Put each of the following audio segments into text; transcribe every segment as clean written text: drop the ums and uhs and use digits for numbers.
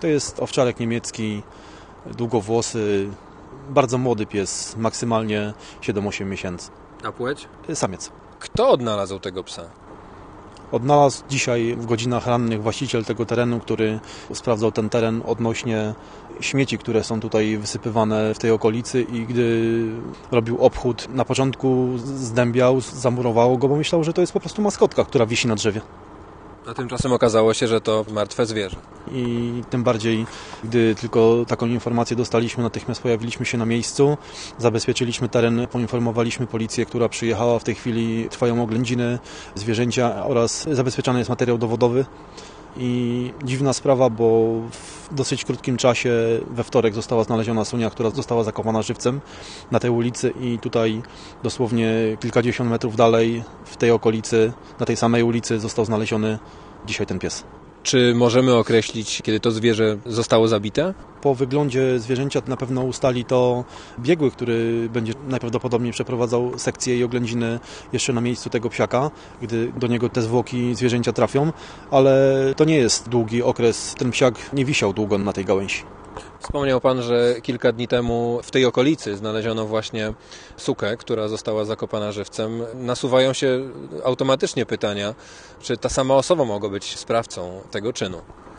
To jest owczarek niemiecki, długowłosy, bardzo młody pies, maksymalnie 7-8 miesięcy. A płeć? Samiec. Kto odnalazł tego psa? Odnalazł dzisiaj w godzinach rannych właściciel tego terenu, który sprawdzał ten teren odnośnie śmieci, które są tutaj wysypywane w tej okolicy i gdy robił obchód, na początku zdębiał, zamurowało go, bo myślał, że to jest po prostu maskotka, która wisi na drzewie. A tymczasem okazało się, że to martwe zwierzę. I tym bardziej, gdy tylko taką informację dostaliśmy, natychmiast pojawiliśmy się na miejscu, zabezpieczyliśmy teren, poinformowaliśmy policję, która przyjechała. W tej chwili trwają oględziny zwierzęcia oraz zabezpieczany jest materiał dowodowy. I dziwna sprawa, bo w dosyć krótkim czasie we wtorek została znaleziona sunia, która została zakopana żywcem na tej ulicy i tutaj dosłownie kilkadziesiąt metrów dalej w tej okolicy, na tej samej ulicy został znaleziony dzisiaj ten pies. Czy możemy określić, kiedy to zwierzę zostało zabite? Po wyglądzie zwierzęcia na pewno ustali to biegły, który będzie najprawdopodobniej przeprowadzał sekcję i oględziny jeszcze na miejscu tego psiaka, gdy do niego te zwłoki zwierzęcia trafią, ale to nie jest długi okres. Ten psiak nie wisiał długo na tej gałęzi. Wspomniał Pan, że kilka dni temu w tej okolicy znaleziono właśnie sukę, która została zakopana żywcem. Nasuwają się automatycznie pytania, czy ta sama osoba mogła być sprawcą tego czynu.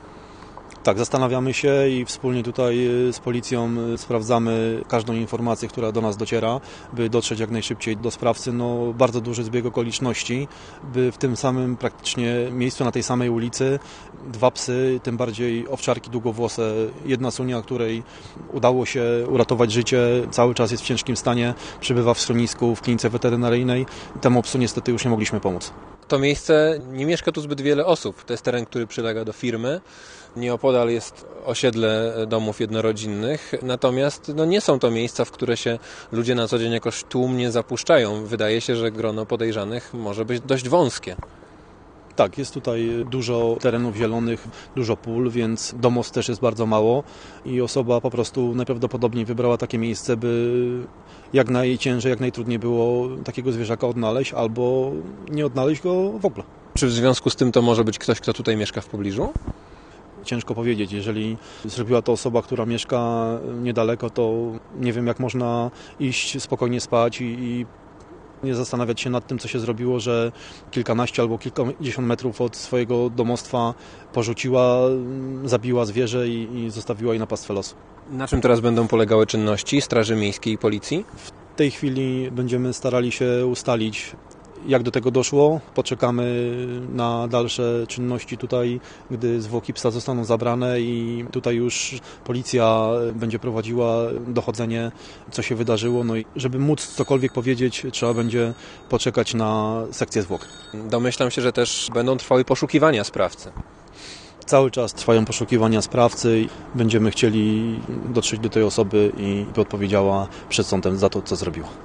Tak, zastanawiamy się i wspólnie tutaj z policją sprawdzamy każdą informację, która do nas dociera, by dotrzeć jak najszybciej do sprawcy. No, bardzo duży zbieg okoliczności, by w tym samym praktycznie miejscu, na tej samej ulicy, dwa psy, tym bardziej owczarki długowłose, jedna sunia, której udało się uratować życie, cały czas jest w ciężkim stanie, przebywa w schronisku, w klinice weterynaryjnej. Temu psu niestety już nie mogliśmy pomóc. To miejsce, nie mieszka tu zbyt wiele osób. To jest teren, który przylega do firmy. Nieopodal jest osiedle domów jednorodzinnych, natomiast nie są to miejsca, w które się ludzie na co dzień jakoś tłumnie zapuszczają. Wydaje się, że grono podejrzanych może być dość wąskie. Tak, jest tutaj dużo terenów zielonych, dużo pól, więc domostw też jest bardzo mało i osoba po prostu najprawdopodobniej wybrała takie miejsce, by jak najciężej, jak najtrudniej było takiego zwierzaka odnaleźć albo nie odnaleźć go w ogóle. Czy w związku z tym to może być ktoś, kto tutaj mieszka w pobliżu? Ciężko powiedzieć. Jeżeli zrobiła to osoba, która mieszka niedaleko, to nie wiem, jak można iść spokojnie spać i nie zastanawiać się nad tym, co się zrobiło, że kilkanaście albo kilkadziesiąt metrów od swojego domostwa porzuciła, zabiła zwierzę i zostawiła je na pastwę losu. Na czym teraz będą polegały czynności Straży Miejskiej i Policji? W tej chwili będziemy starali się ustalić, jak do tego doszło. Poczekamy na dalsze czynności tutaj, gdy zwłoki psa zostaną zabrane i tutaj już policja będzie prowadziła dochodzenie, co się wydarzyło. No i żeby móc cokolwiek powiedzieć, trzeba będzie poczekać na sekcję zwłok. Domyślam się, że też będą trwały poszukiwania sprawcy. Cały czas trwają poszukiwania sprawcy. Będziemy chcieli dotrzeć do tej osoby i odpowiedziała przed sądem za to, co zrobiła.